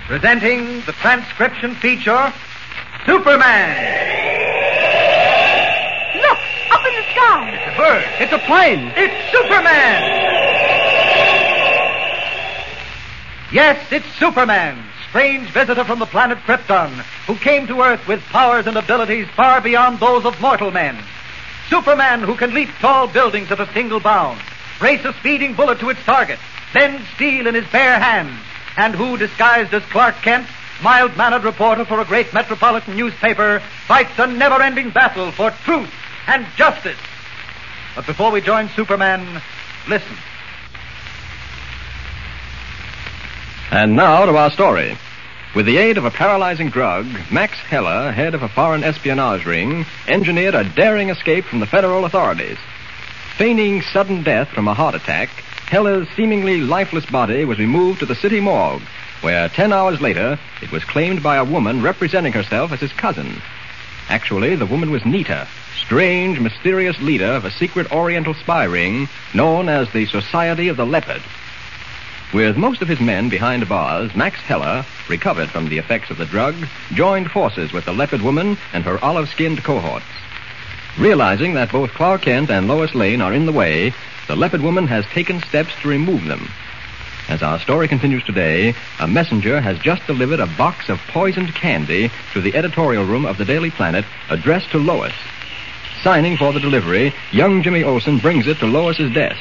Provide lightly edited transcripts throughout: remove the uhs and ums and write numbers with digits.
Presenting the transcription feature, Superman. Look, up in the sky. It's a bird. It's a plane. It's Superman. Yes, it's Superman, strange visitor from the planet Krypton, who came to Earth with powers and abilities far beyond those of mortal men. Superman who can leap tall buildings at a single bound, race a speeding bullet to its target, bend steel in his bare hands, and who, disguised as Clark Kent, mild-mannered reporter for a great metropolitan newspaper, fights a never-ending battle for truth and justice. But before we join Superman, listen. And now to our story. With the aid of a paralyzing drug, Max Heller, head of a foreign espionage ring, engineered a daring escape from the federal authorities. Feigning sudden death from a heart attack, Heller's seemingly lifeless body was removed to the city morgue, where 10 hours later it was claimed by a woman representing herself as his cousin. Actually, the woman was Nita, strange, mysterious leader of a secret Oriental spy ring known as the Society of the Leopard. With most of his men behind bars, Max Heller, recovered from the effects of the drug, joined forces with the Leopard woman and her olive-skinned cohorts. Realizing that both Clark Kent and Lois Lane are in the way, the Leopard woman has taken steps to remove them. As our story continues today, a messenger has just delivered a box of poisoned candy to the editorial room of the Daily Planet, addressed to Lois. Signing for the delivery, young Jimmy Olsen brings it to Lois's desk.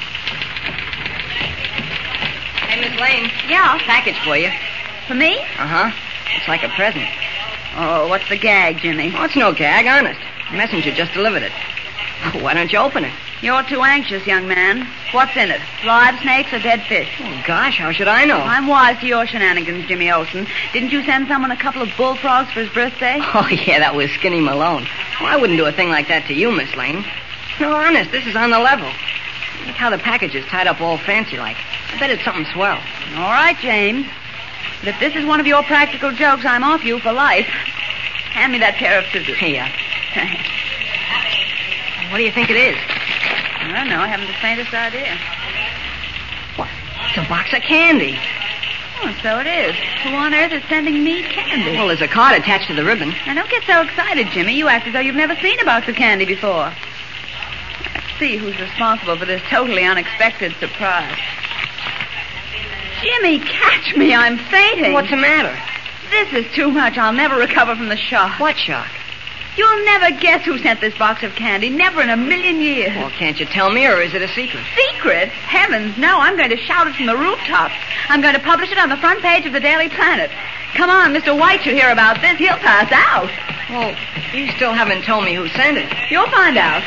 Hey, Miss Lane. Yeah? Package for you. For me? Uh-huh. It's like a present. Oh, what's the gag, Jimmy? Oh, it's no gag, honest. The messenger just delivered it. Why don't you open it? You're too anxious, young man. What's in it? Live snakes or dead fish? Oh, gosh, how should I know? I'm wise to your shenanigans, Jimmy Olsen. Didn't you send someone a couple of bullfrogs for his birthday? Oh, yeah, that was Skinny Malone. Oh, I wouldn't do a thing like that to you, Miss Lane. No, honest, this is on the level. Look how the package is tied up all fancy-like. I bet it's something swell. All right, James. But if this is one of your practical jokes, I'm off you for life. Hand me that pair of scissors. Here. What do you think it is? I don't know. I haven't the faintest idea. What? It's a box of candy. Oh, so it is. Who on earth is sending me candy? Well, there's a card attached to the ribbon. Now, don't get so excited, Jimmy. You act as though you've never seen a box of candy before. Let's see who's responsible for this totally unexpected surprise. Jimmy, catch me. I'm fainting. What's the matter? This is too much. I'll never recover from the shock. What shock? You'll never guess who sent this box of candy. Never in a million years. Well, can't you tell me, or is it a secret? Secret? Heavens, no. I'm going to shout it from the rooftops. I'm going to publish it on the front page of the Daily Planet. Come on, Mr. White should hear about this. He'll pass out. Well, you still haven't told me who sent it. You'll find out.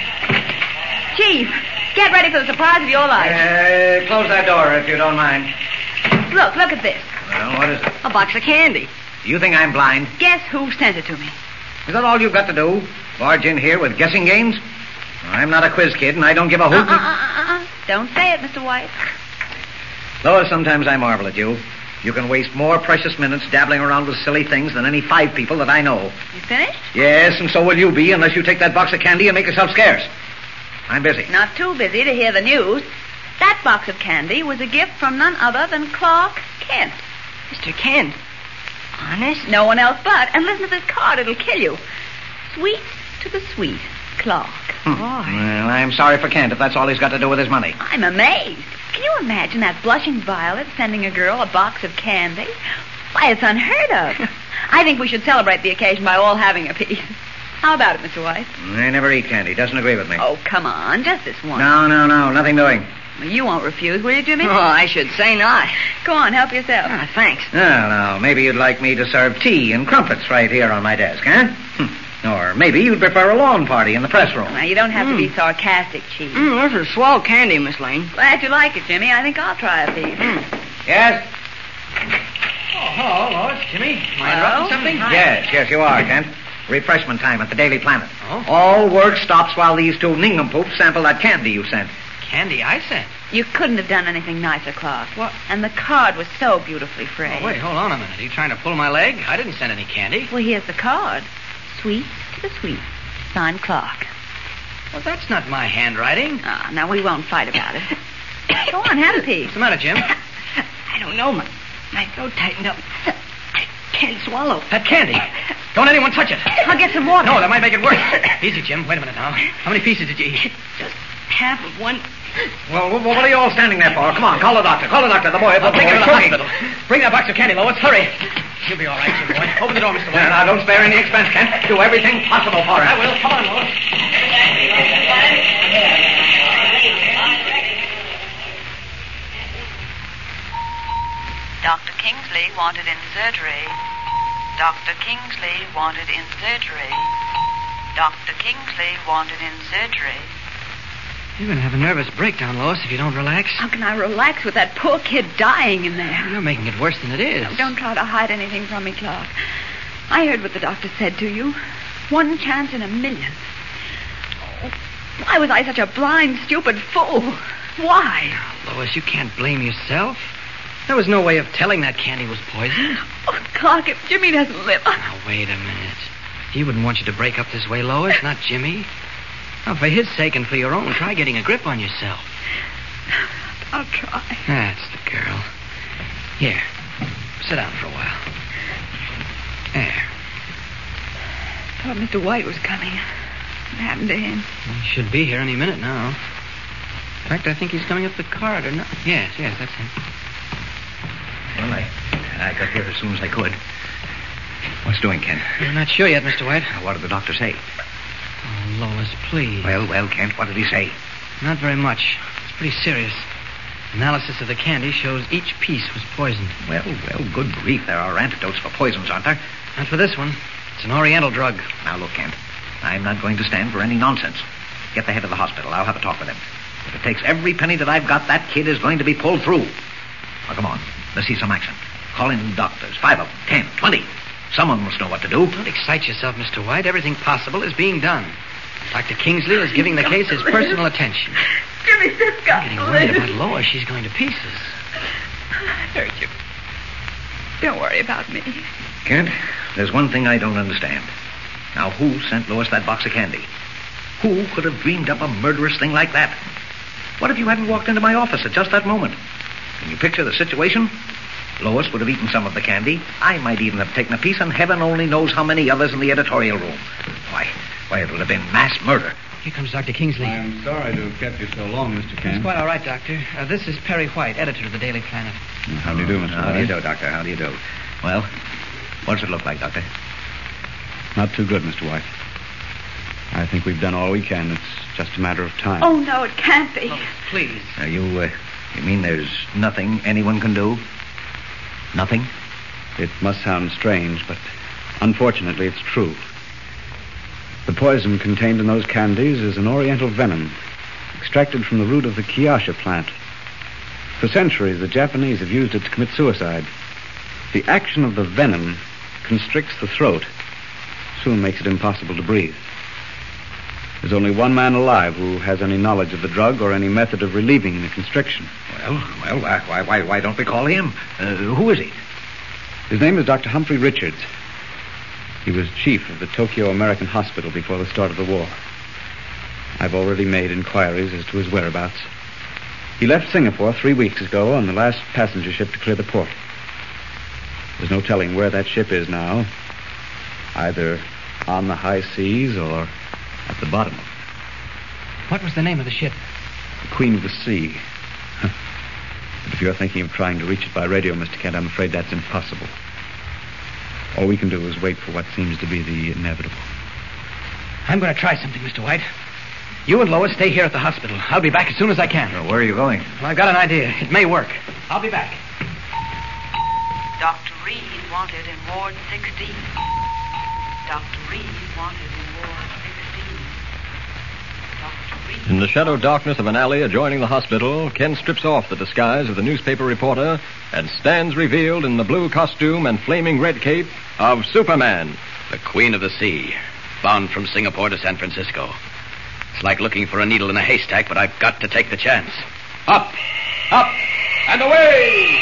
Chief, get ready for the surprise of your life. Close that door if you don't mind. Look at this. Well, what is it? A box of candy. You think I'm blind? Guess who sent it to me? Is that all you've got to do? Barge in here with guessing games? I'm not a quiz kid, and I don't give a hoot. Don't say it, Mr. White. Lois, sometimes I marvel at you. You can waste more precious minutes dabbling around with silly things than any 5 people that I know. You finished? Yes, and so will you be unless you take that box of candy and make yourself scarce. I'm busy. Not too busy to hear the news. That box of candy was a gift from none other than Clark Kent. Mr. Kent? Honest? No one else but. And listen to this card. It'll kill you. Sweet to the sweet, Clark. Boy. Well, I'm sorry for Kent if that's all he's got to do with his money. I'm amazed. Can you imagine that blushing violet sending a girl a box of candy? Why, it's unheard of. I think we should celebrate the occasion by all having a piece. How about it, Mr. White? I never eat candy. Doesn't agree with me. Oh, come on. Just this one. No. Nothing doing. Well, you won't refuse, will you, Jimmy? Oh, I should say not. Go on, help yourself. Ah, thanks. Now, maybe you'd like me to serve tea and crumpets right here on my desk, huh? Or maybe you'd prefer a lawn party in the press room. Now, you don't have to be sarcastic, Chief. This is swell candy, Miss Lane. Glad you like it, Jimmy. I think I'll try a piece. Yes? Oh, hello, Lois. Jimmy. Am I interrupting something? Yes, you are, Kent. Refreshment time at the Daily Planet. Oh? All work stops while these 2 nincompoops sample that candy you sent. Candy I sent. You couldn't have done anything nicer, Clark. What? And the card was so beautifully framed. Oh, wait, hold on a minute. Are you trying to pull my leg? I didn't send any candy. Well, here's the card. Sweet to the sweet. Signed, Clark. Well, that's not my handwriting. Now we won't fight about it. Go on, have a piece. What's the matter, Jim? I don't know. My throat tightened up. I can't swallow. That candy. Don't anyone touch it. I'll get some water. No, that might make it worse. Easy, Jim. Wait a minute now. How many pieces did you eat? Just half of one. Well, what are you all standing there for? Come on, call the doctor. Call the doctor. The boy. I'll take him to the hospital. Bring that box of candy, Lois. Hurry. You'll be all right, Jim boy. Open the door, Mr. White. Now, don't spare any expense, Kent. Do everything possible for it. I will. Come on, Lois. Dr. Kingsley wanted in surgery. Dr. Kingsley wanted in surgery. Dr. Kingsley wanted in surgery. You're going to have a nervous breakdown, Lois, if you don't relax. How can I relax with that poor kid dying in there? You're making it worse than it is. Don't try to hide anything from me, Clark. I heard what the doctor said to you. 1 chance in a million. Oh, why was I such a blind, stupid fool? Why? Lois, you can't blame yourself. There was no way of telling that candy was poisoned. Oh, Clark, if Jimmy doesn't live... Now, wait a minute. He wouldn't want you to break up this way, Lois, not Jimmy. Now, for his sake and for your own, try getting a grip on yourself. I'll try. That's the girl. Here, sit down for a while. There. Thought Mr. White was coming. What happened to him? He should be here any minute now. In fact, I think he's coming up the corridor now. Yes, that's him. Well, I got here as soon as I could. What's doing, Kent? We're not sure yet, Mr. White. What did the doctor say? Oh, Lois, please. Well, Kent, what did he say? Not very much. It's pretty serious. Analysis of the candy shows each piece was poisoned. Well, good grief. There are antidotes for poisons, aren't there? Not for this one. It's an Oriental drug. Now, look, Kent. I'm not going to stand for any nonsense. Get the head of the hospital. I'll have a talk with him. If it takes every penny that I've got, that kid is going to be pulled through. Now, come on. Let's see some action. Call in doctors. 5 of them. 10, 20. Someone must know what to do. Don't excite yourself, Mr. White. Everything possible is being done. Dr. Kingsley is giving the case his personal attention. Jimmy's just got I'm getting worried about Lois. She's going to pieces. I heard you. Don't worry about me. Kent, there's one thing I don't understand. Now, who sent Lois that box of candy? Who could have dreamed up a murderous thing like that? What if you hadn't walked into my office at just that moment? Can you picture the situation? Lois would have eaten some of the candy. I might even have taken a piece, and heaven only knows how many others in the editorial room. Why, it would have been mass murder. Here comes Dr. Kingsley. I'm sorry to have kept you so long, Mr. Kent. It's quite all right, Doctor. This is Perry White, editor of the Daily Planet. How do you do, Mr. How do you do, Doctor? How do you do? Well, what does it look like, Doctor? Not too good, Mr. White. I think we've done all we can. It's just a matter of time. Oh, no, it can't be. Oh, please. You mean there's nothing anyone can do? Nothing? It must sound strange, but unfortunately it's true. The poison contained in those candies is an Oriental venom, extracted from the root of the Kiasha plant. For centuries, the Japanese have used it to commit suicide. The action of the venom constricts the throat, soon makes it impossible to breathe. There's only one man alive who has any knowledge of the drug or any method of relieving the constriction. Well, why don't we call him? Who is he? His name is Dr. Humphrey Richards. He was chief of the Tokyo American Hospital before the start of the war. I've already made inquiries as to his whereabouts. He left Singapore 3 weeks ago on the last passenger ship to clear the port. There's no telling where that ship is now, either on the high seas or at the bottom of it. What was the name of the ship? The Queen of the Sea. But if you're thinking of trying to reach it by radio, Mr. Kent, I'm afraid that's impossible. All we can do is wait for what seems to be the inevitable. I'm going to try something, Mr. White. You and Lois stay here at the hospital. I'll be back as soon as I can. Where are you going? Well, I've got an idea. It may work. I'll be back. Dr. Reed wanted in Ward 16. Dr. Reed wanted in Ward 16. Dr. Reed... In the shadow darkness of an alley adjoining the hospital, Ken strips off the disguise of the newspaper reporter and stands revealed in the blue costume and flaming red cape of Superman. The Queen of the Sea, bound from Singapore to San Francisco. It's like looking for a needle in a haystack, but I've got to take the chance. Up, and away!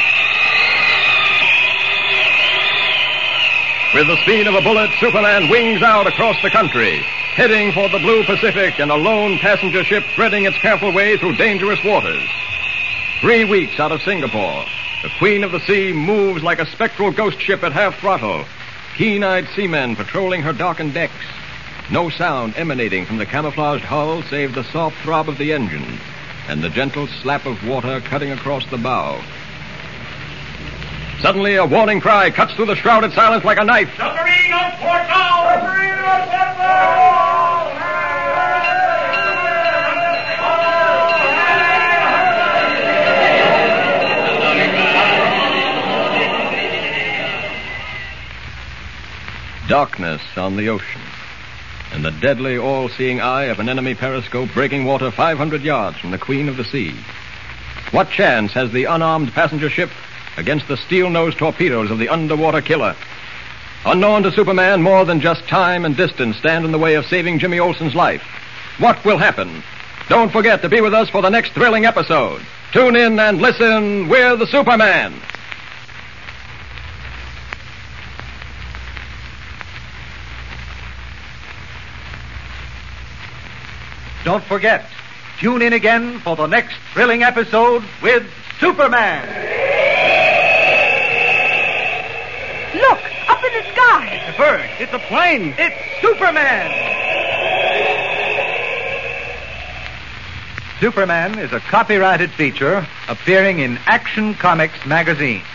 With the speed of a bullet, Superman wings out across the country, heading for the blue Pacific and a lone passenger ship threading its careful way through dangerous waters. 3 weeks out of Singapore, The Queen of the Sea moves like a spectral ghost ship at half throttle. Keen-eyed seamen patrolling her darkened decks. No sound emanating from the camouflaged hull save the soft throb of the engine and the gentle slap of water cutting across the bow. Suddenly, a warning cry cuts through the shrouded silence like a knife. Submarine on port bow! Submarine on port bow! Darkness on the ocean, and the deadly, all-seeing eye of an enemy periscope breaking water 500 yards from the Queen of the Sea. What chance has the unarmed passenger ship against the steel-nosed torpedoes of the underwater killer? Unknown to Superman, more than just time and distance stand in the way of saving Jimmy Olsen's life. What will happen? Don't forget to be with us for the next thrilling episode. Tune in and listen. We're the Superman. Don't forget, tune in again for the next thrilling episode with Superman. Look, up in the sky. It's a bird. It's a plane. It's Superman. Superman is a copyrighted feature appearing in Action Comics magazine.